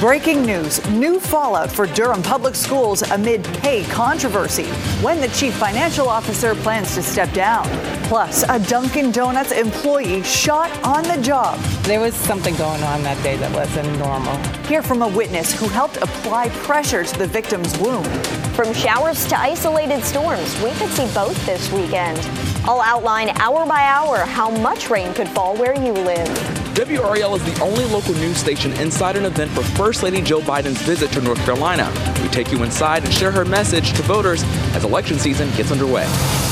Breaking news, new fallout for Durham Public Schools amid pay controversy. When the chief financial officer plans to step down. Plus, a Dunkin' Donuts employee shot on the job. There was something going on that day that wasn't normal. Hear from a witness who helped apply pressure to the victim's wound. From showers to isolated storms, we could see both this weekend. I'll outline hour by hour how much rain could fall where you live. WRAL is the only local news station inside an event for First Lady Joe Biden's visit to North Carolina. We take you inside and share her message to voters as election season gets underway.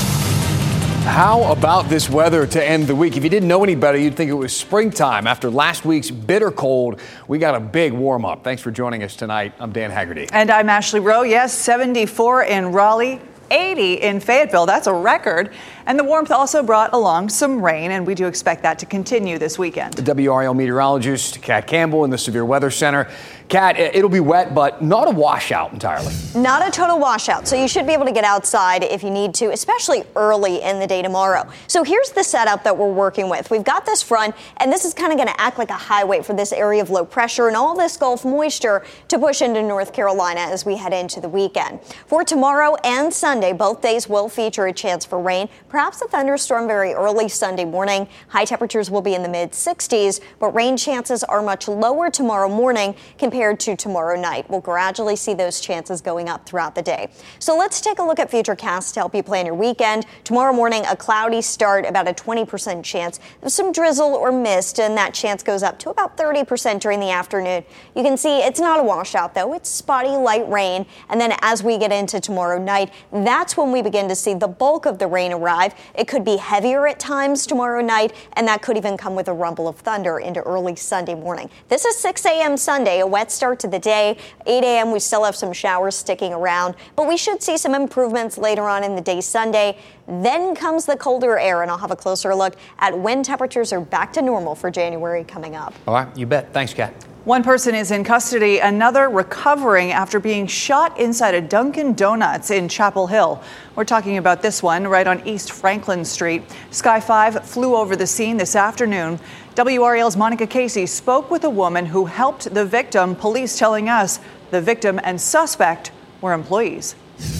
How about this weather to end the week? If you didn't know any better, you'd think it was springtime. After last week's bitter cold, we got a big warm up. Thanks for joining us tonight. I'm Dan Haggerty. And I'm Ashley Rowe. Yes, 74 in Raleigh. 80 in Fayetteville. That's a record. And the warmth also brought along some rain, and we do expect that to continue this weekend. The WRAL meteorologist, Kat Campbell, in the Severe Weather Center. Kat, it'll be wet, but not a washout entirely. Not a total washout, so you should be able to get outside if you need to, especially early in the day tomorrow. So here's the setup that we're working with. We've got this front, and this is kind of going to act like a highway for this area of low pressure and all this Gulf moisture to push into North Carolina as we head into the weekend. For tomorrow and Sunday, both days will feature a chance for rain, perhaps a thunderstorm very early Sunday morning. High temperatures will be in the mid-60s, but rain chances are much lower tomorrow morning compared to tomorrow night. We'll gradually see those chances going up throughout the day. So let's take a look at futurecasts to help you plan your weekend. Tomorrow morning, a cloudy start, about a 20% chance of some drizzle or mist, and that chance goes up to about 30% during the afternoon. You can see it's not a washout, though. It's spotty light rain. And then as we get into tomorrow night, that's when we begin to see the bulk of the rain arrive. It could be heavier at times tomorrow night, and that could even come with a rumble of thunder into early Sunday morning. This is 6 a.m. Sunday, a wet start to the day. 8 a.m. we still have some showers sticking around, but we should see some improvements later on in the day Sunday. Then comes the colder air, and I'll have a closer look at when temperatures are back to normal for January coming up. All right, you bet. Thanks, Kat. One person is in custody, another recovering after being shot inside a Dunkin' Donuts in Chapel Hill. We're talking about this one right on East Franklin Street. Sky 5 flew over the scene this afternoon. WRAL's Monica Casey spoke with a woman who helped the victim, police telling us the victim and suspect were employees.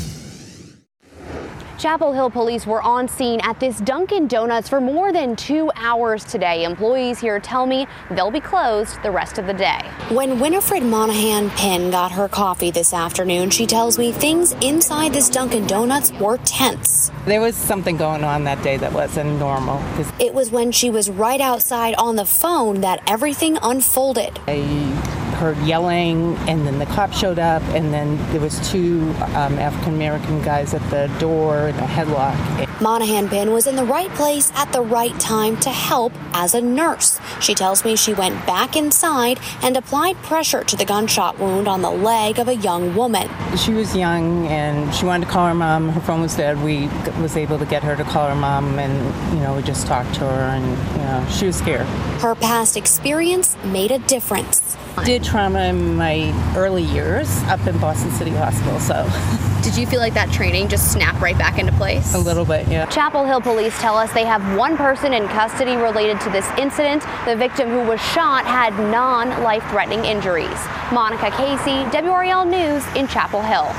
Chapel Hill police were on scene at this Dunkin' Donuts for more than 2 hours today. Employees here tell me they'll be closed the rest of the day. When Winifred Monahan Penn got her coffee this afternoon, she tells me things inside this Dunkin' Donuts were tense. There was something going on that day that wasn't normal. It was when she was right outside on the phone that everything unfolded. I heard yelling, and then the cop showed up, and then there was two African-American guys at the door in a headlock. Monahan Penn was in the right place at the right time to help as a nurse. She tells me she went back inside and applied pressure to the gunshot wound on the leg of a young woman. She was young, and she wanted to call her mom. Her phone was dead. We was able to get her to call her mom, and, we just talked to her, and, she was scared. Her past experience made a difference. I did trauma in my early years up in Boston City Hospital, so. Did you feel like that training just snapped right back into place? A little bit, yeah. Chapel Hill police tell us they have one person in custody related to this incident. The victim who was shot had non-life-threatening injuries. Monica Casey, WRAL News in Chapel Hill.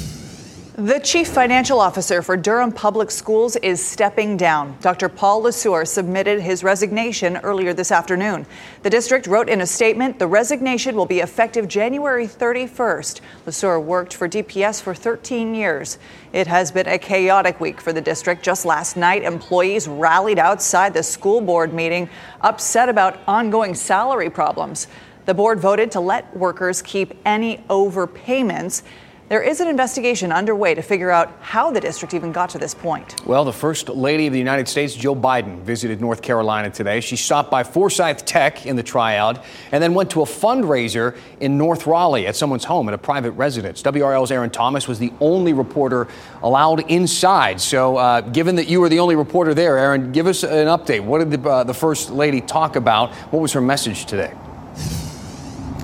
The chief financial officer for Durham Public Schools is stepping down. Dr. Paul LeSueur submitted his resignation earlier this afternoon. The district wrote in a statement, the resignation will be effective January 31st. LeSueur worked for DPS for 13 years. It has been a chaotic week for the district. Just last night, employees rallied outside the school board meeting, upset about ongoing salary problems. The board voted to let workers keep any overpayments. There is an investigation underway to figure out how the district even got to this point. Well, the First Lady of the United States, Joe Biden, visited North Carolina today. She stopped by Forsyth Tech in the Triad and then went to a fundraiser in North Raleigh at someone's home at a private residence. WRAL's Aaron Thomas was the only reporter allowed inside. So given that you were the only reporter there, Aaron, give us an update. What did the First Lady talk about? What was her message today?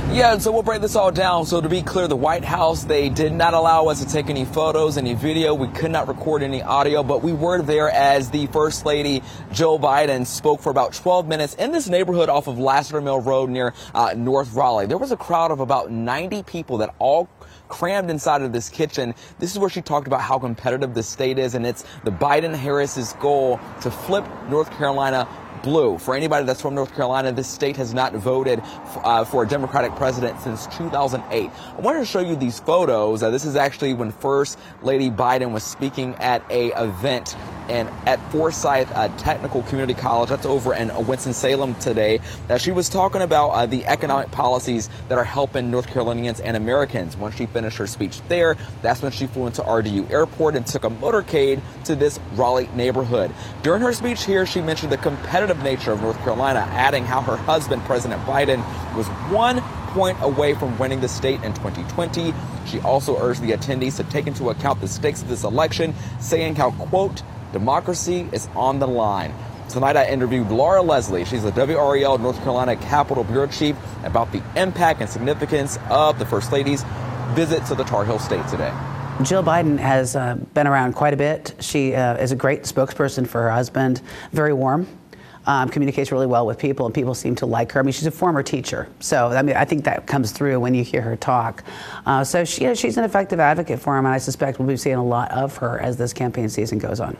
Yeah, so we'll break this all down. So to be clear, the White House, they did not allow us to take any photos, any video. We could not record any audio, but we were there as the First Lady, Joe Biden, spoke for about 12 minutes in this neighborhood off of Lassiter Mill Road near North Raleigh. There was a crowd of about 90 people that all crammed inside of this kitchen. This is where she talked about how competitive the state is, and it's the Biden-Harris's goal to flip North Carolina blue. For anybody that's from North Carolina, this state has not voted for a Democratic president since 2008. I wanted to show you these photos. This is actually when First Lady Biden was speaking at a event and at Forsyth Technical Community College. That's over in Winston-Salem today. She was talking about the economic policies that are helping North Carolinians and Americans. Once she finished her speech there, that's when she flew into RDU Airport and took a motorcade to this Raleigh neighborhood. During her speech here, she mentioned the competitive nature of North Carolina, adding how her husband, President Biden, was 1 point away from winning the state in 2020. She also urged the attendees to take into account the stakes of this election, saying how, quote, democracy is on the line. Tonight I interviewed Laura Leslie. She's the WRAL North Carolina Capitol Bureau Chief about the impact and significance of the First Lady's visit to the Tar Heel State today. Jill Biden has been around quite a bit. She is a great spokesperson for her husband, very warm. Communicates really well with people, and people seem to like her. I mean, she's a former teacher, so I think that comes through when you hear her talk. So she's an effective advocate for him, and I suspect we'll be seeing a lot of her as this campaign season goes on.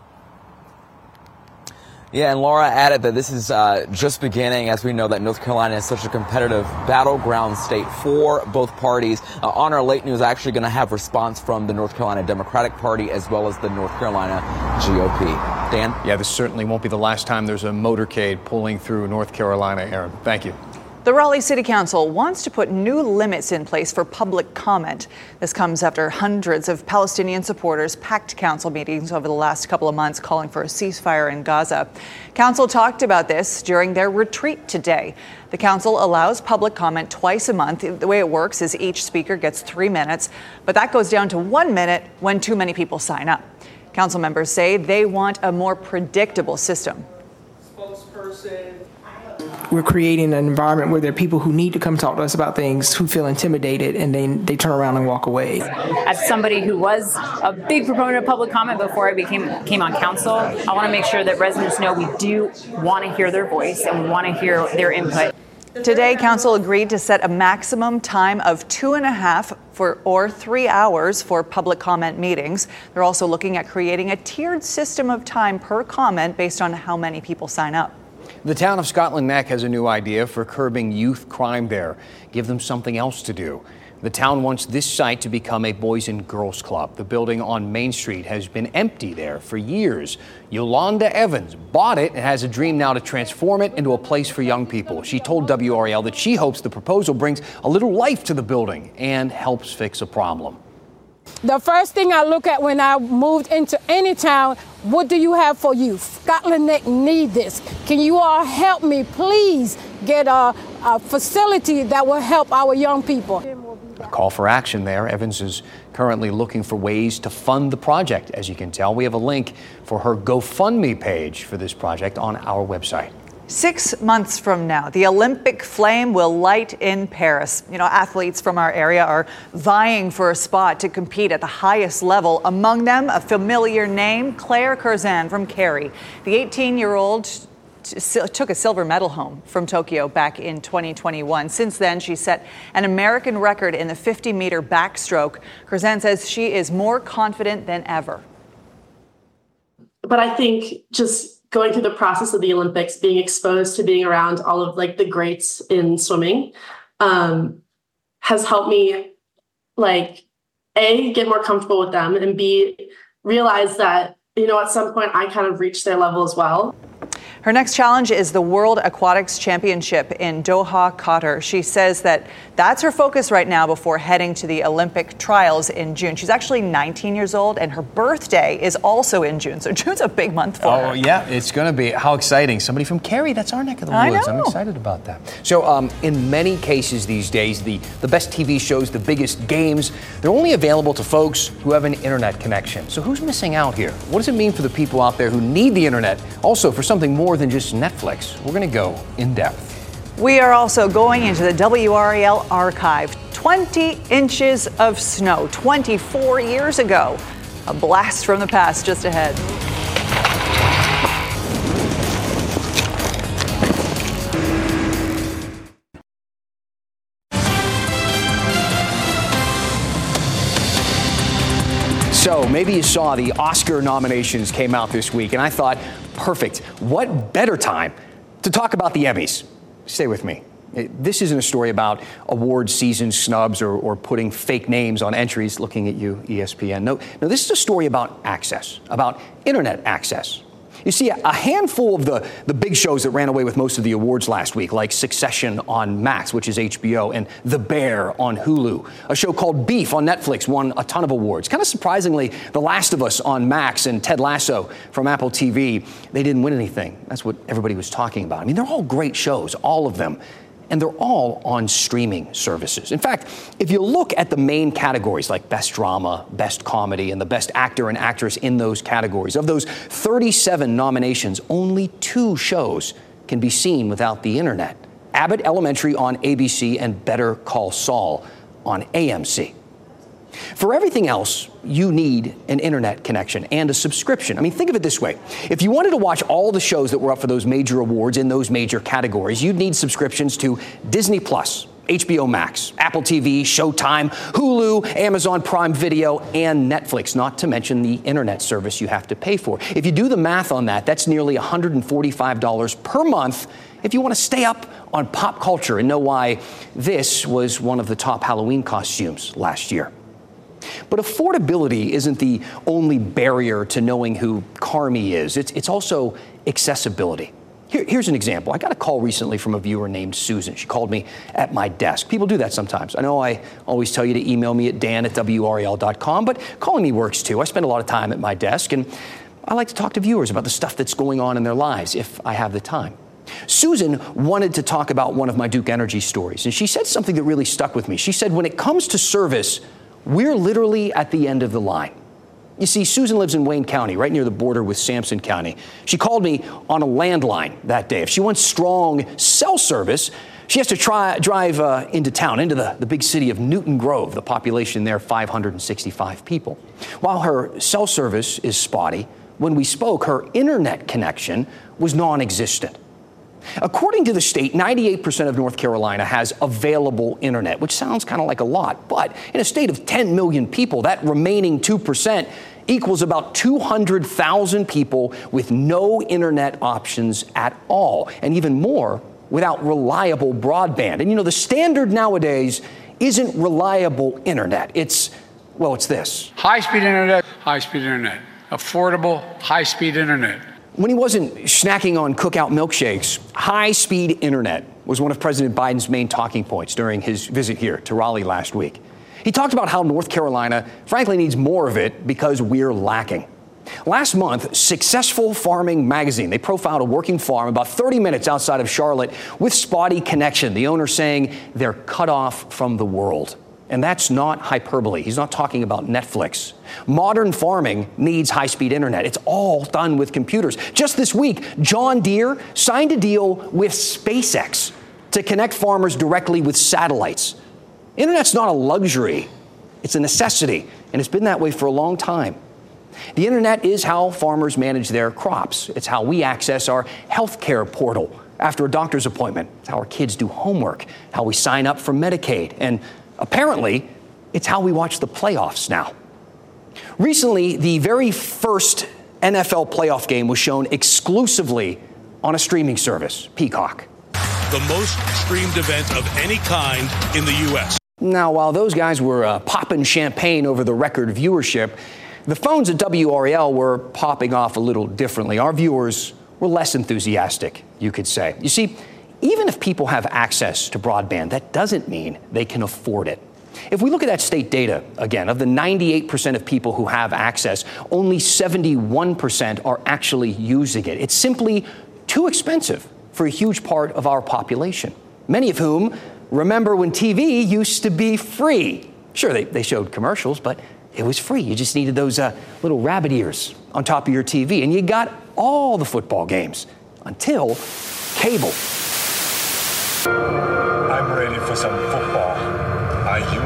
Yeah, and Laura added that this is just beginning, as we know that North Carolina is such a competitive battleground state for both parties. On our late news, actually going to have response from the North Carolina Democratic Party as well as the North Carolina GOP. Dan? Yeah, this certainly won't be the last time there's a motorcade pulling through North Carolina, Aaron. Thank you. The Raleigh City Council wants to put new limits in place for public comment. This comes after hundreds of Palestinian supporters packed council meetings over the last couple of months calling for a ceasefire in Gaza. Council talked about this during their retreat today. The council allows public comment twice a month. The way it works is each speaker gets 3 minutes, but that goes down to 1 minute when too many people sign up. Council members say they want a more predictable system. We're creating an environment where there are people who need to come talk to us about things who feel intimidated, and then they turn around and walk away. As somebody who was a big proponent of public comment before I came on council, I want to make sure that residents know we do want to hear their voice and we want to hear their input. Today, council agreed to set a maximum time of 2.5 or 3 hours for public comment meetings. They're also looking at creating a tiered system of time per comment based on how many people sign up. The town of Scotland Neck has a new idea for curbing youth crime there. Give them something else to do. The town wants this site to become a Boys and Girls Club. The building on Main Street has been empty there for years. Yolanda Evans bought it and has a dream now to transform it into a place for young people. She told WRAL that she hopes the proposal brings a little life to the building and helps fix a problem. The first thing I look at when I moved into any town, what do you have for youth? Scotland Neck need this. Can you all help me, please, get a facility that will help our young people? A call for action there. Evans is currently looking for ways to fund the project. As you can tell, we have a link for her GoFundMe page for this project on our website. 6 months from now, the Olympic flame will light in Paris. You know, athletes from our area are vying for a spot to compete at the highest level. Among them, a familiar name, Claire Curzan from Kerry. The 18-year-old took a silver medal home from Tokyo back in 2021. Since then, she set an American record in the 50-meter backstroke. Curzan says she is more confident than ever. But I think just going through the process of the Olympics, being exposed to being around all of like the greats in swimming, has helped me A, get more comfortable with them, and B, realize that, you know, at some point I kind of reached their level as well. Her next challenge is the World Aquatics Championship in Doha, Qatar. She says that that's her focus right now before heading to the Olympic trials in June. She's actually 19 years old, and her birthday is also in June. So June's a big month for her. Oh, yeah, it's going to be. How exciting. Somebody from Kerry, that's our neck of the woods. I'm excited about that. So in many cases these days, the best TV shows, the biggest games, they're only available to folks who have an internet connection. So who's missing out here? What does it mean for the people out there who need the internet? Also, for something more than just Netflix. We're going to go in depth. We are also going into the WRAL archive. 20 inches of snow 24 years ago. A blast from the past just ahead. So maybe you saw the Oscar nominations came out this week, and I thought, perfect. What better time to talk about the Emmys? Stay with me. This isn't a story about award season snubs or putting fake names on entries. Looking at you, ESPN. No, this is a story about access, about internet access. You see, a handful of the big shows that ran away with most of the awards last week, like Succession on Max, which is HBO, and The Bear on Hulu. A show called Beef on Netflix won a ton of awards. Kind of surprisingly, The Last of Us on Max and Ted Lasso from Apple TV, they didn't win anything. That's what everybody was talking about. I mean, they're all great shows, all of them. And they're all on streaming services. In fact, if you look at the main categories like Best Drama, Best Comedy, and the Best Actor and Actress in those categories, of those 37 nominations, only 2 shows can be seen without the internet. Abbott Elementary on ABC and Better Call Saul on AMC. For everything else, you need an internet connection and a subscription. I mean, think of it this way. If you wanted to watch all the shows that were up for those major awards in those major categories, you'd need subscriptions to Disney Plus, HBO Max, Apple TV, Showtime, Hulu, Amazon Prime Video, and Netflix, not to mention the internet service you have to pay for. If you do the math on that, that's nearly $145 per month if you want to stay up on pop culture and know why this was one of the top Halloween costumes last year. But affordability isn't the only barrier to knowing who Carmi is. It's also accessibility. Here's an example. I got a call recently from a viewer named Susan. She called me at my desk. People do that sometimes. I know I always tell you to email me at dan@WRAL.com, but calling me works too. I spend a lot of time at my desk, and I like to talk to viewers about the stuff that's going on in their lives if I have the time. Susan wanted to talk about one of my Duke Energy stories, and she said something that really stuck with me. She said, when it comes to service, we're literally at the end of the line. You see, Susan lives in Wayne County, right near the border with Sampson County. She called me on a landline that day. If she wants strong cell service, she has to drive into town, into the big city of Newton Grove. The population there, 565 people. While her cell service is spotty, when we spoke, her internet connection was non-existent. According to the state, 98% of North Carolina has available internet, which sounds kind of like a lot. But in a state of 10 million people, that remaining 2% equals about 200,000 people with no internet options at all, and even more without reliable broadband. And you know, the standard nowadays isn't reliable internet. It's this. High-speed internet, affordable, high-speed internet. When he wasn't snacking on Cookout milkshakes, high-speed internet was one of President Biden's main talking points during his visit here to Raleigh last week. He talked about how North Carolina, frankly, needs more of it because we're lacking. Last month, Successful Farming magazine, they profiled a working farm about 30 minutes outside of Charlotte with spotty connection, the owner saying they're cut off from the world. And that's not hyperbole. He's not talking about Netflix. Modern farming needs high-speed internet. It's all done with computers. Just this week, John Deere signed a deal with SpaceX to connect farmers directly with satellites. Internet's not a luxury. It's a necessity, and it's been that way for a long time. The internet is how farmers manage their crops. It's how we access our healthcare portal after a doctor's appointment. It's how our kids do homework, how we sign up for Medicaid, and apparently, it's how we watch the playoffs now. Recently, the very first NFL playoff game was shown exclusively on a streaming service, Peacock. The most streamed event of any kind in the U.S. Now, while those guys were popping champagne over the record viewership, the phones at WRAL were popping off a little differently. Our viewers were less enthusiastic, you could say. You see, even if people have access to broadband, that doesn't mean they can afford it. If we look at that state data, again, of the 98% of people who have access, only 71% are actually using it. It's simply too expensive for a huge part of our population, many of whom remember when TV used to be free. Sure, they showed commercials, but it was free. You just needed those little rabbit ears on top of your TV, and you got all the football games until cable. I'm ready for some football. Are you?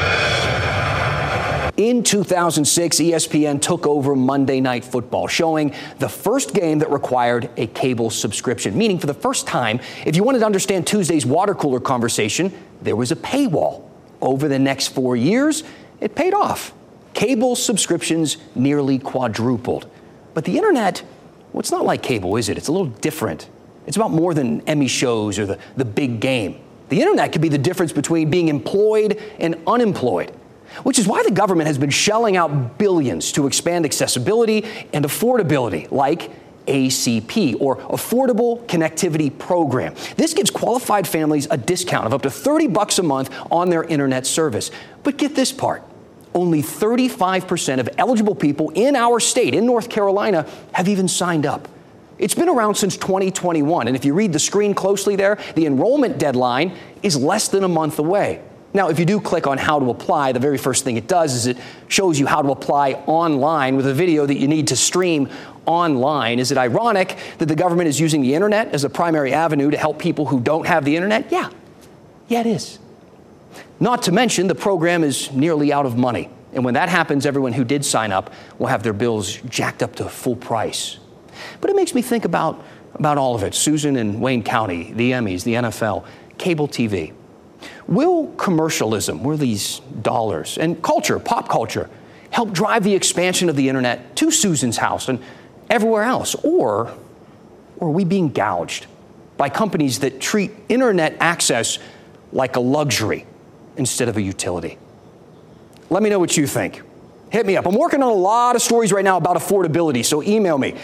In 2006, ESPN took over Monday Night Football, showing the first game that required a cable subscription, meaning for the first time, if you wanted to understand Tuesday's water cooler conversation, there was a paywall. Over the next 4 years, it paid off. Cable subscriptions nearly quadrupled. But the internet, well, it's not like cable, is it? It's a little different. It's about more than Emmy shows or the big game. The internet could be the difference between being employed and unemployed, which is why the government has been shelling out billions to expand accessibility and affordability, like ACP, or Affordable Connectivity Program. This gives qualified families a discount of up to $30 a month on their internet service. But get this part. Only 35% of eligible people in our state, in North Carolina, have even signed up. It's been around since 2021, and if you read the screen closely there, the enrollment deadline is less than a month away. Now, if you do click on how to apply, the very first thing it does is it shows you how to apply online with a video that you need to stream online. Is it ironic that the government is using the internet as a primary avenue to help people who don't have the internet? Yeah, it is. Not to mention, the program is nearly out of money. And when that happens, everyone who did sign up will have their bills jacked up to full price. But it makes me think about all of it. Susan and Wayne County, the Emmys, the NFL, cable TV. Will commercialism, will these dollars and culture, pop culture, help drive the expansion of the internet to Susan's house and everywhere else? Or are we being gouged by companies that treat internet access like a luxury instead of a utility? Let me know what you think. Hit me up. I'm working on a lot of stories right now about affordability, so email me,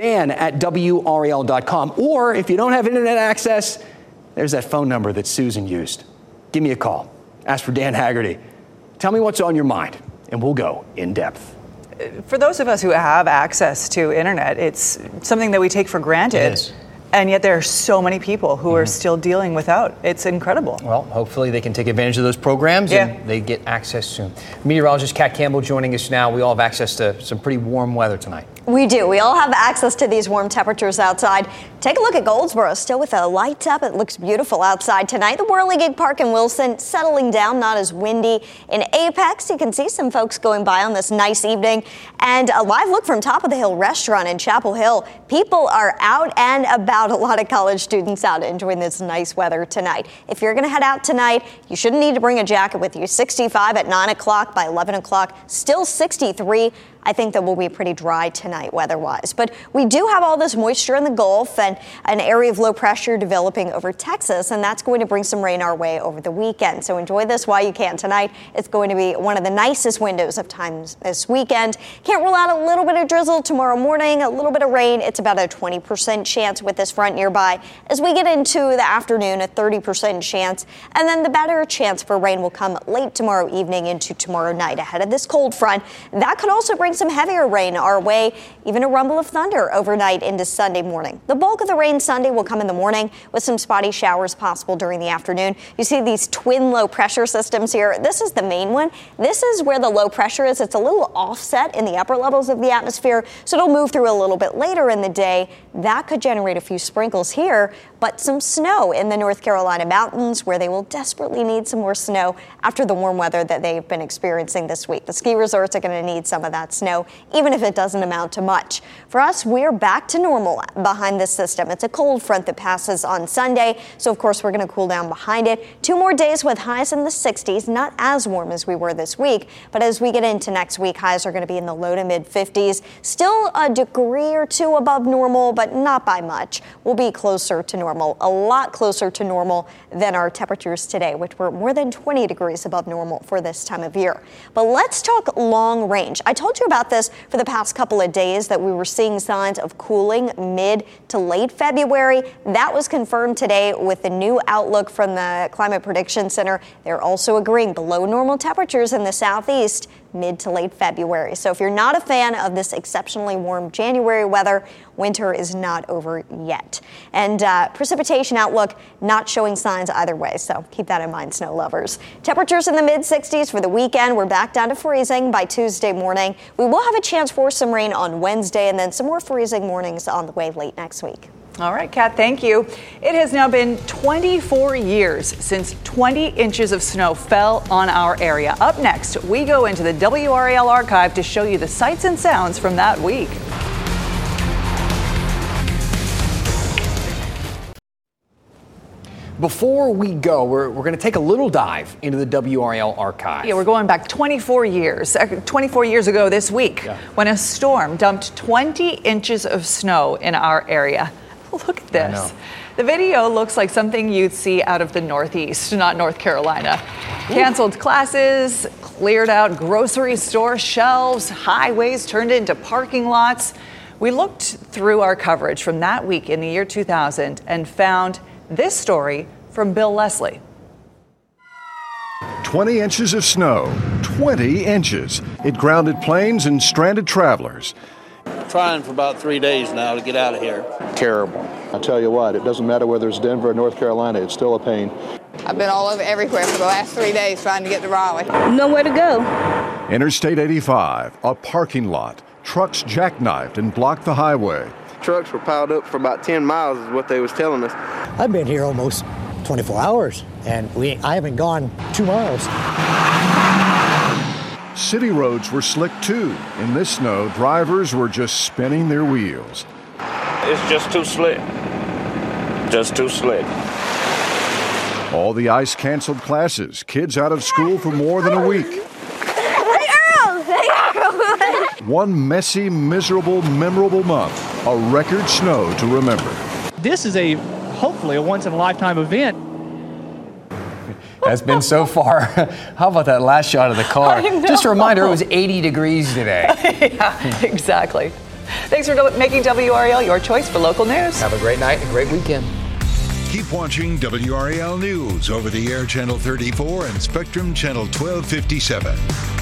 dan@WRAL.com. Or if you don't have internet access, there's that phone number that Susan used. Give me a call. Ask for Dan Haggerty. Tell me what's on your mind, and we'll go in depth. For those of us who have access to internet, it's something that we take for granted. It is. And yet there are so many people who are still dealing without. It's incredible. Well, hopefully they can take advantage of those programs and they get access soon. Meteorologist Kat Campbell joining us now. We all have access to some pretty warm weather tonight. We do. We all have access to these warm temperatures outside. Take a look at Goldsboro, still with a light up. It looks beautiful outside tonight. The Whirligig Park in Wilson settling down, not as windy. In Apex, you can see some folks going by on this nice evening. And a live look from Top of the Hill Restaurant in Chapel Hill. People are out and about. A lot of college students out enjoying this nice weather tonight. If you're going to head out tonight, you shouldn't need to bring a jacket with you. 65 at 9 o'clock, by 11 o'clock, still 63. I think that will be pretty dry tonight weather-wise. But we do have all this moisture in the Gulf and an area of low pressure developing over Texas, and that's going to bring some rain our way over the weekend. So enjoy this while you can tonight. It's going to be one of the nicest windows of time this weekend. Can't rule out a little bit of drizzle tomorrow morning, a little bit of rain. It's about a 20% chance with this front nearby. As we get into the afternoon, a 30% chance, and then the better chance for rain will come late tomorrow evening into tomorrow night ahead of this cold front. That could also bring some heavier rain our way, even a rumble of thunder overnight into Sunday morning. The bulk of the rain Sunday will come in the morning with some spotty showers possible during the afternoon. You see these twin low pressure systems here. This is the main one. This is where the low pressure is. It's a little offset in the upper levels of the atmosphere, so it'll move through a little bit later in the day. That could generate a few sprinkles here, but some snow in the North Carolina mountains where they will desperately need some more snow after the warm weather that they've been experiencing this week. The ski resorts are going to need some of that snow, even if it doesn't amount to much. For us, we're back to normal behind this system. It's a cold front that passes on Sunday, so of course we're going to cool down behind it. 2 more days with highs in the 60s, not as warm as we were this week, but as we get into next week, highs are going to be in the low to mid 50s. Still a degree or two above normal, but not by much. We'll be closer to normal, a lot closer to normal than our temperatures today, which were more than 20 degrees above normal for this time of year. But let's talk long range. I told you about this for the past couple of days, that we were seeing signs of cooling mid to late February. That was confirmed today with the new outlook from the Climate Prediction Center. They're also agreeing below normal temperatures in the southeast mid to late February. So if you're not a fan of this exceptionally warm January weather, winter is not over yet. And precipitation outlook not showing signs either way, so keep that in mind, snow lovers. Temperatures in the mid 60s for the weekend. We're back down to freezing by Tuesday morning. We will have a chance for some rain on Wednesday, and then some more freezing mornings on the way late next week. All right, Kat, thank you. It has now been 24 years since 20 inches of snow fell on our area. Up next, we go into the WRAL archive to show you the sights and sounds from that week. Before we go, we're going to take a little dive into the WRAL archive. Yeah, we're going back 24 years. 24 years ago this week, when a storm dumped 20 inches of snow in our area. Look at this. The video looks like something you'd see out of the Northeast, not North Carolina. Canceled classes, cleared out grocery store shelves, highways turned into parking lots. We looked through our coverage from that week in the year 2000 and found this story from Bill Leslie. 20 inches of snow, 20 inches. It grounded planes and stranded travelers. Trying for about 3 days now to get out of here. Terrible. I tell you what, it doesn't matter whether it's Denver or North Carolina, it's still a pain. I've been all over everywhere for the last 3 days trying to get to Raleigh. Nowhere to go. Interstate 85, a parking lot. Trucks jackknifed and blocked the highway. Trucks were piled up for about 10 miles is what they was telling us. I've been here almost 24 hours, and I haven't gone 2 miles. City roads were slick too. In this snow, drivers were just spinning their wheels. It's just too slick. Just too slick. All the ice canceled classes, kids out of school for more than a week. One messy, miserable, memorable month. A record snow to remember. This is hopefully a once-in-a-lifetime event. Has been so far. How about that last shot of the car? Just a reminder, it was 80 degrees today. Yeah, exactly. Thanks for making WRAL your choice for local news. Have a great night and a great weekend. Keep watching WRAL News over the air Channel 34 and Spectrum Channel 1257.